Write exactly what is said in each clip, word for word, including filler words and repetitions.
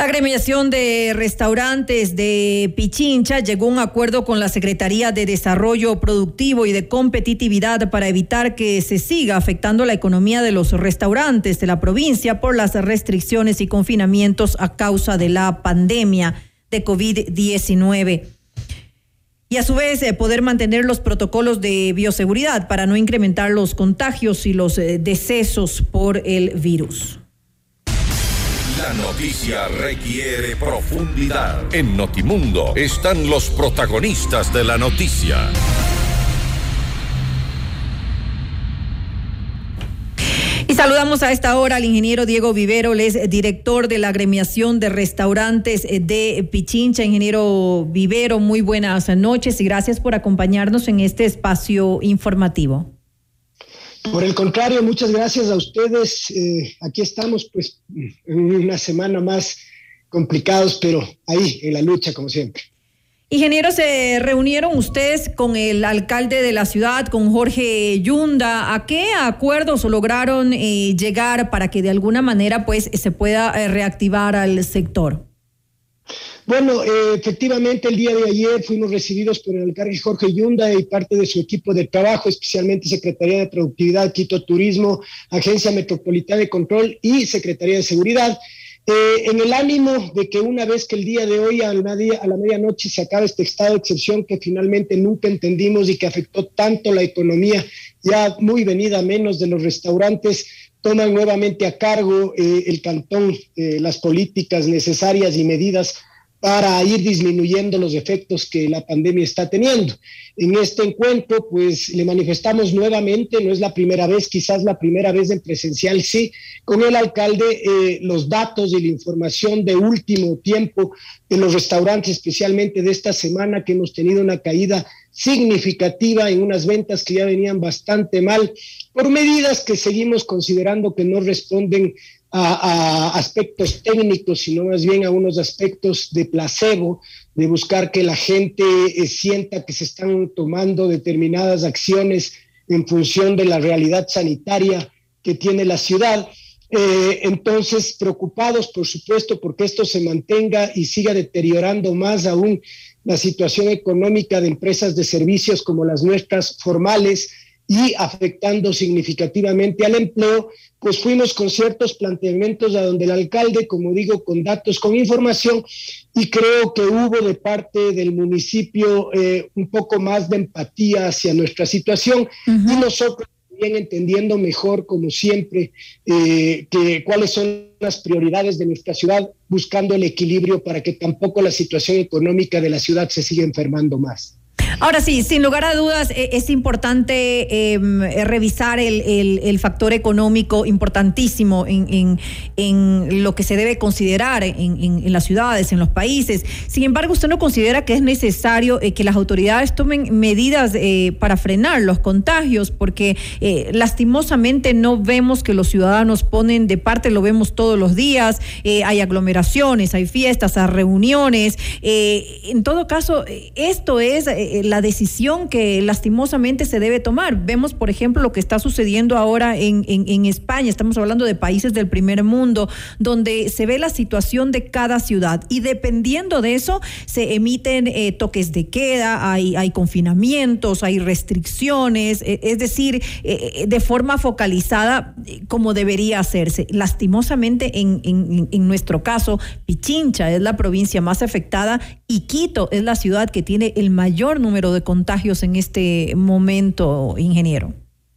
La agremiación de restaurantes de Pichincha llegó a un acuerdo con la Secretaría de Desarrollo Productivo y de Competitividad para evitar que se siga afectando la economía de los restaurantes de la provincia por las restricciones y confinamientos a causa de la pandemia de COVID diecinueve. Y a su vez eh, poder mantener los protocolos de bioseguridad para no incrementar los contagios y los eh, decesos por el virus. La noticia requiere profundidad. En Notimundo están los protagonistas de la noticia. Y saludamos a esta hora al ingeniero Diego Vivero, él es director de la agremiación de restaurantes de Pichincha. Ingeniero Vivero, muy buenas noches y gracias por acompañarnos en este espacio informativo. Por el contrario, muchas gracias a ustedes. Eh, aquí estamos pues en una semana más complicados, pero ahí en la lucha como siempre. Ingeniero, se reunieron ustedes con el alcalde de la ciudad, con Jorge Yunda. ¿A qué acuerdos lograron eh, llegar para que de alguna manera pues se pueda eh, reactivar al sector? Bueno, eh, efectivamente el día de ayer fuimos recibidos por el alcalde Jorge Yunda y parte de su equipo de trabajo, especialmente Secretaría de Productividad, Quito Turismo, Agencia Metropolitana de Control y Secretaría de Seguridad, eh, en el ánimo de que una vez que el día de hoy a la, a la medianoche se acabe este estado de excepción que finalmente nunca entendimos y que afectó tanto la economía, ya muy venida a menos de los restaurantes, toman nuevamente a cargo eh, el cantón eh, las políticas necesarias y medidas para ir disminuyendo los efectos que la pandemia está teniendo. En este encuentro, pues, le manifestamos nuevamente, no es la primera vez, quizás la primera vez en presencial, sí, con el alcalde, eh, los datos y la información de último tiempo de los restaurantes, especialmente de esta semana, que hemos tenido una caída significativa en unas ventas que ya venían bastante mal, por medidas que seguimos considerando que no responden A, a aspectos técnicos, sino más bien a unos aspectos de placebo, de buscar que la gente eh, sienta que se están tomando determinadas acciones en función de la realidad sanitaria que tiene la ciudad. Eh, entonces, preocupados, por supuesto, porque esto se mantenga y siga deteriorando más aún la situación económica de empresas de servicios como las nuestras formales y afectando significativamente al empleo, pues fuimos con ciertos planteamientos a donde el alcalde, como digo, con datos, con información, y creo que hubo de parte del municipio eh, un poco más de empatía hacia nuestra situación, uh-huh. Y nosotros también entendiendo mejor, como siempre, eh, que cuáles son las prioridades de nuestra ciudad, buscando el equilibrio para que tampoco la situación económica de la ciudad se siga enfermando más. Ahora sí, sin lugar a dudas, eh, es importante eh, revisar el, el, el factor económico importantísimo en, en, en lo que se debe considerar en, en, en las ciudades, en los países. Sin embargo, ¿usted no considera que es necesario eh, que las autoridades tomen medidas eh, para frenar los contagios? Porque eh, lastimosamente no vemos que los ciudadanos ponen de parte, lo vemos todos los días, eh, hay aglomeraciones, hay fiestas, hay reuniones. Eh, en todo caso, esto es eh, la decisión que lastimosamente se debe tomar. Vemos, por ejemplo, lo que está sucediendo ahora en, en, en España. Estamos hablando de países del primer mundo, donde se ve la situación de cada ciudad y dependiendo de eso se emiten eh, toques de queda, hay, hay confinamientos, hay restricciones, eh, es decir, eh, de forma focalizada eh, como debería hacerse. Lastimosamente, en, en, en nuestro caso, Pichincha es la provincia más afectada y Quito es la ciudad que tiene el mayor número de contagios en este momento, ingeniero.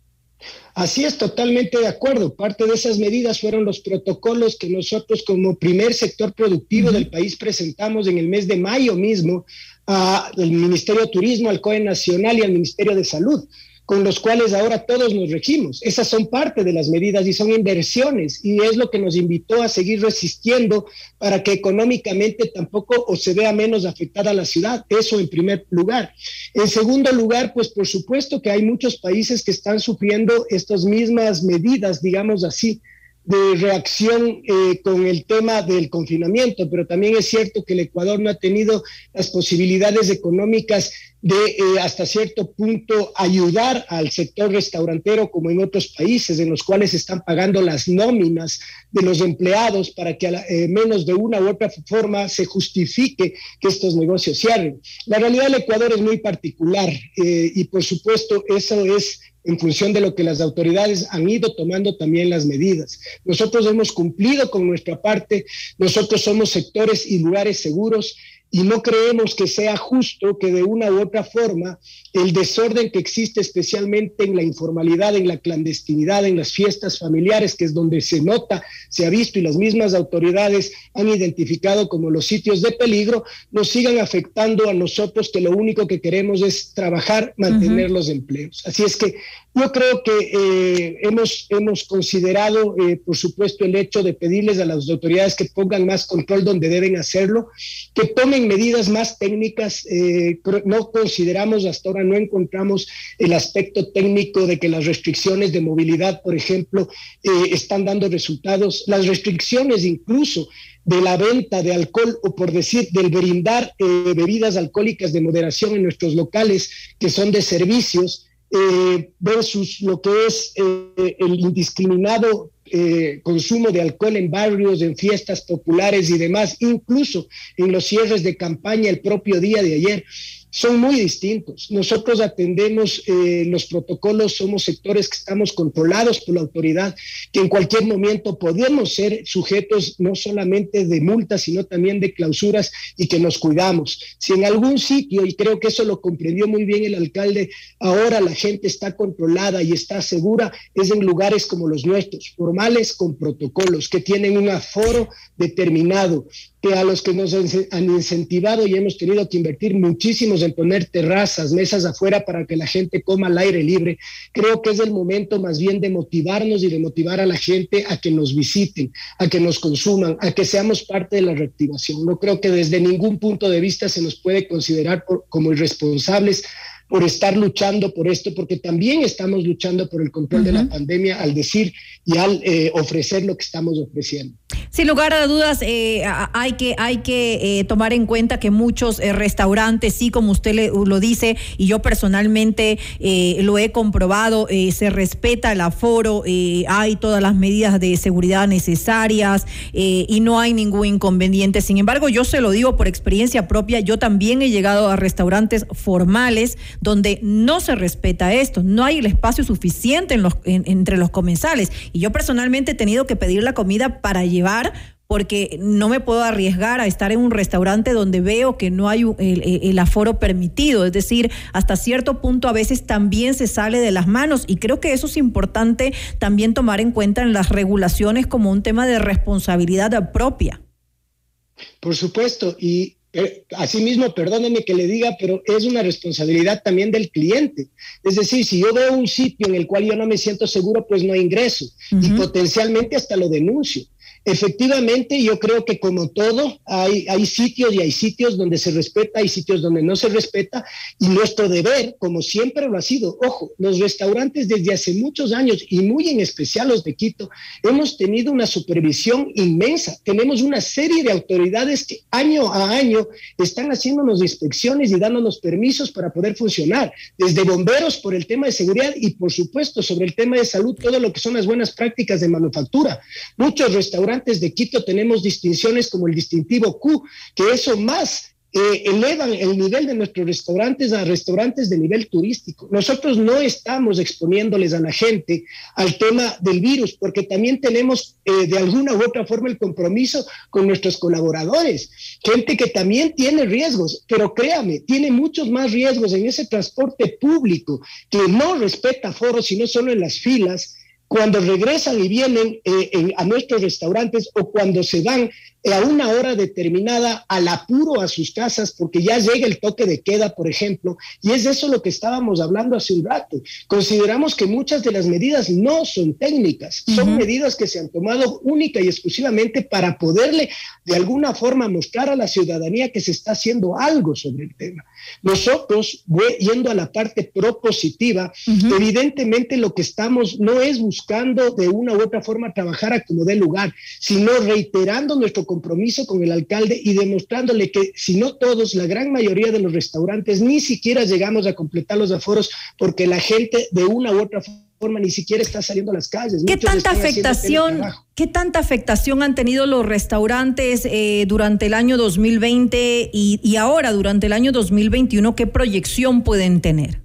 Así es, totalmente de acuerdo. Parte de esas medidas fueron los protocolos que nosotros como primer sector productivo uh-huh. del país presentamos en el mes de mayo mismo al Ministerio de Turismo, al COE Nacional y al Ministerio de Salud, con los cuales ahora todos nos regimos. Esas son parte de las medidas y son inversiones y es lo que nos invitó a seguir resistiendo para que económicamente tampoco o se vea menos afectada la ciudad. Eso en primer lugar. En segundo lugar, pues por supuesto que hay muchos países que están sufriendo estas mismas medidas, digamos así, de reacción eh, con el tema del confinamiento, pero también es cierto que el Ecuador no ha tenido las posibilidades económicas de eh, hasta cierto punto ayudar al sector restaurantero como en otros países en los cuales están pagando las nóminas de los empleados para que a la, eh, menos de una u otra forma se justifique que estos negocios cierren. La realidad del Ecuador es muy particular eh, y por supuesto eso es en función de lo que las autoridades han ido tomando también las medidas. Nosotros hemos cumplido con nuestra parte, nosotros somos sectores y lugares seguros y no creemos que sea justo que de una u otra forma el desorden que existe especialmente en la informalidad, en la clandestinidad, en las fiestas familiares, que es donde se nota, se ha visto y las mismas autoridades han identificado como los sitios de peligro, nos sigan afectando a nosotros que lo único que queremos es trabajar, mantener uh-huh. los empleos. Así es que yo creo que eh, hemos, hemos considerado, eh, por supuesto, el hecho de pedirles a las autoridades que pongan más control donde deben hacerlo, que tomen medidas más técnicas. Eh, no consideramos, hasta ahora no encontramos el aspecto técnico de que las restricciones de movilidad, por ejemplo, eh, están dando resultados. Las restricciones incluso de la venta de alcohol o por decir del brindar eh, bebidas alcohólicas de moderación en nuestros locales que son de servicios, Eh, versus lo que es eh, el indiscriminado eh, consumo de alcohol en barrios, en fiestas populares y demás, incluso en los cierres de campaña el propio día de ayer, son muy distintos. Nosotros atendemos eh, los protocolos, somos sectores que estamos controlados por la autoridad, que en cualquier momento podemos ser sujetos no solamente de multas, sino también de clausuras y que nos cuidamos. Si en algún sitio, y creo que eso lo comprendió muy bien el alcalde, ahora la gente está controlada y está segura, es en lugares como los nuestros, formales con protocolos, que tienen un aforo determinado, que a los que nos han incentivado y hemos tenido que invertir muchísimos en poner terrazas, mesas afuera para que la gente coma al aire libre. Creo que es el momento más bien de motivarnos y de motivar a la gente a que nos visiten, a que nos consuman, a que seamos parte de la reactivación. No creo que desde ningún punto de vista se nos puede considerar por, como irresponsables por estar luchando por esto, porque también estamos luchando por el control uh-huh. de la pandemia al decir y al eh, ofrecer lo que estamos ofreciendo. Sin lugar a dudas, eh, hay que, hay que eh, tomar en cuenta que muchos eh, restaurantes, sí, como usted le, lo dice, y yo personalmente eh, lo he comprobado, eh, se respeta el aforo, eh, hay todas las medidas de seguridad necesarias eh, y no hay ningún inconveniente. Sin embargo, yo se lo digo por experiencia propia, yo también he llegado a restaurantes formales donde no se respeta esto, no hay el espacio suficiente en los, en, entre los comensales. Y yo personalmente he tenido que pedir la comida para llevar porque no me puedo arriesgar a estar en un restaurante donde veo que no hay el, el aforo permitido. Es decir, hasta cierto punto a veces también se sale de las manos y creo que eso es importante también tomar en cuenta en las regulaciones como un tema de responsabilidad propia. Por supuesto, y Eh, asimismo, perdóneme que le diga, pero es una responsabilidad también del cliente. Es decir, si yo veo un sitio en el cual yo no me siento seguro, pues no ingreso uh-huh. y potencialmente hasta lo denuncio. Efectivamente, yo creo que como todo, hay, hay sitios y hay sitios donde se respeta, hay sitios donde no se respeta, y nuestro deber, como siempre lo ha sido, ojo, los restaurantes desde hace muchos años, y muy en especial los de Quito, hemos tenido una supervisión inmensa. Tenemos una serie de autoridades que año a año están haciéndonos inspecciones y dándonos permisos para poder funcionar, desde bomberos por el tema de seguridad y, por supuesto, sobre el tema de salud, todo lo que son las buenas prácticas de manufactura. Muchos restaurantes de Quito tenemos distinciones como el distintivo Q, que eso más eh, elevan el nivel de nuestros restaurantes a restaurantes de nivel turístico. Nosotros no estamos exponiéndoles a la gente al tema del virus, porque también tenemos eh, de alguna u otra forma el compromiso con nuestros colaboradores, gente que también tiene riesgos, pero créame, tiene muchos más riesgos en ese transporte público que no respeta aforos, sino solo en las filas, cuando regresan y vienen eh, en, a nuestros restaurantes o cuando se van eh, a una hora determinada al apuro a sus casas porque ya llega el toque de queda, por ejemplo, y es de eso lo que estábamos hablando hace un rato. Consideramos que muchas de las medidas no son técnicas, son uh-huh. medidas que se han tomado única y exclusivamente para poderle de alguna forma mostrar a la ciudadanía que se está haciendo algo sobre el tema. Nosotros, yendo a la parte propositiva, uh-huh. evidentemente lo que estamos no es buscando buscando de una u otra forma trabajar a como dé lugar, sino reiterando nuestro compromiso con el alcalde y demostrándole que si no todos, la gran mayoría de los restaurantes ni siquiera llegamos a completar los aforos porque la gente de una u otra forma ni siquiera está saliendo a las calles. ¿Qué tanta afectación, qué tanta afectación han tenido los restaurantes eh, durante el año dos mil veinte y, y ahora durante el año dos mil veintiuno? ¿Qué proyección pueden tener?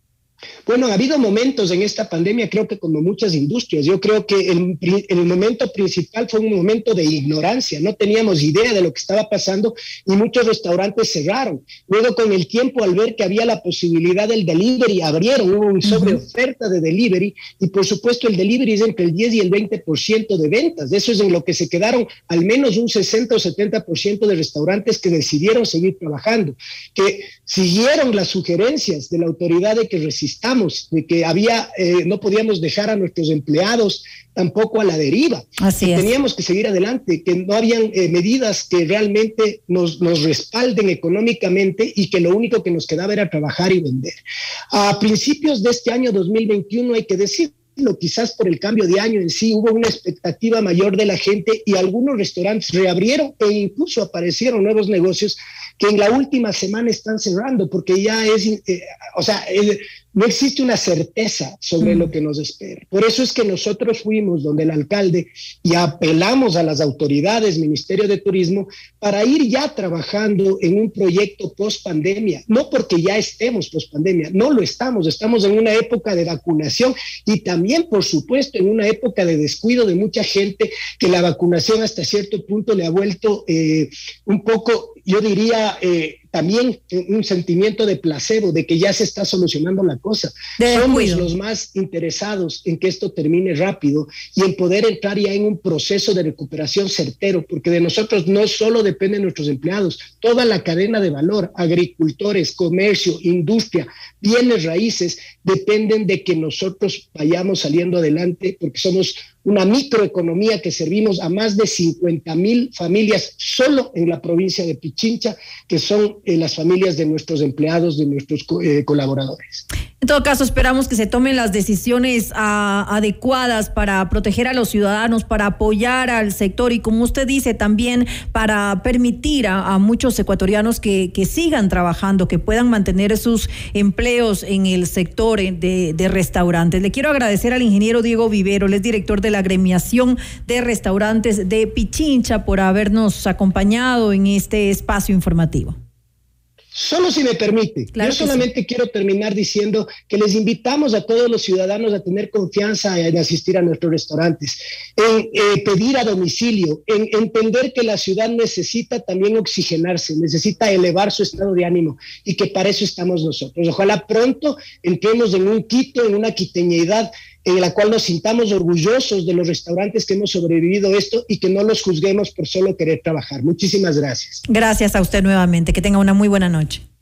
Bueno, ha habido momentos en esta pandemia, creo que como muchas industrias, yo creo que el, el momento principal fue un momento de ignorancia, no teníamos idea de lo que estaba pasando y muchos restaurantes cerraron. Luego con el tiempo, al ver que había la posibilidad del delivery, abrieron, hubo una sobreoferta de delivery y por supuesto el delivery es entre el diez y el veinte por ciento de ventas. Eso es en lo que se quedaron al menos un sesenta o setenta por ciento de restaurantes que decidieron seguir trabajando, que siguieron las sugerencias de la autoridad de que resistamos, de que había, eh, no podíamos dejar a nuestros empleados tampoco a la deriva. Así es. Teníamos que seguir adelante, que no habían eh, medidas que realmente nos, nos respalden económicamente y que lo único que nos quedaba era trabajar y vender. A principios de este año dos mil veintiuno, hay que decir, quizás por el cambio de año en sí, hubo una expectativa mayor de la gente y algunos restaurantes reabrieron e incluso aparecieron nuevos negocios que en la última semana están cerrando porque ya es, eh, o sea, eh, no existe una certeza sobre mm. lo que nos espera. Por eso es que nosotros fuimos donde el alcalde y apelamos a las autoridades, Ministerio de Turismo, para ir ya trabajando en un proyecto post pandemia, no porque ya estemos post pandemia, no lo estamos, estamos en una época de vacunación y también, por supuesto, en una época de descuido de mucha gente que la vacunación hasta cierto punto le ha vuelto eh, un poco, yo diría, eh, también un sentimiento de placebo, de que ya se está solucionando la cosa. De Somos cuido. los más interesados en que esto termine rápido y en poder entrar ya en un proceso de recuperación certero, porque de nosotros no solo dependen nuestros empleados, toda la cadena de valor, agricultores, comercio, industria, bienes raíces, dependen de que nosotros vayamos saliendo adelante, porque somos una microeconomía que servimos a más de cincuenta mil familias solo en la provincia de Pichincha, que son eh, las familias de nuestros empleados, de nuestros eh, colaboradores. En todo caso, esperamos que se tomen las decisiones a, adecuadas para proteger a los ciudadanos, para apoyar al sector y, como usted dice, también para permitir a, a muchos ecuatorianos que, que sigan trabajando, que puedan mantener sus empleos en el sector de, de restaurantes. Le quiero agradecer al ingeniero Diego Vivero, él es director de la Agremiación de Restaurantes de Pichincha, por habernos acompañado en este espacio informativo. Solo si me permite, claro yo solamente sí. quiero terminar diciendo que les invitamos a todos los ciudadanos a tener confianza en asistir a nuestros restaurantes, en eh, pedir a domicilio, en entender que la ciudad necesita también oxigenarse, necesita elevar su estado de ánimo y que para eso estamos nosotros. Ojalá pronto entremos en un Quito, en una quiteñidad en la cual nos sintamos orgullosos de los restaurantes que hemos sobrevivido a esto y que no los juzguemos por solo querer trabajar. Muchísimas gracias. Gracias a usted nuevamente. Que tenga una muy buena noche.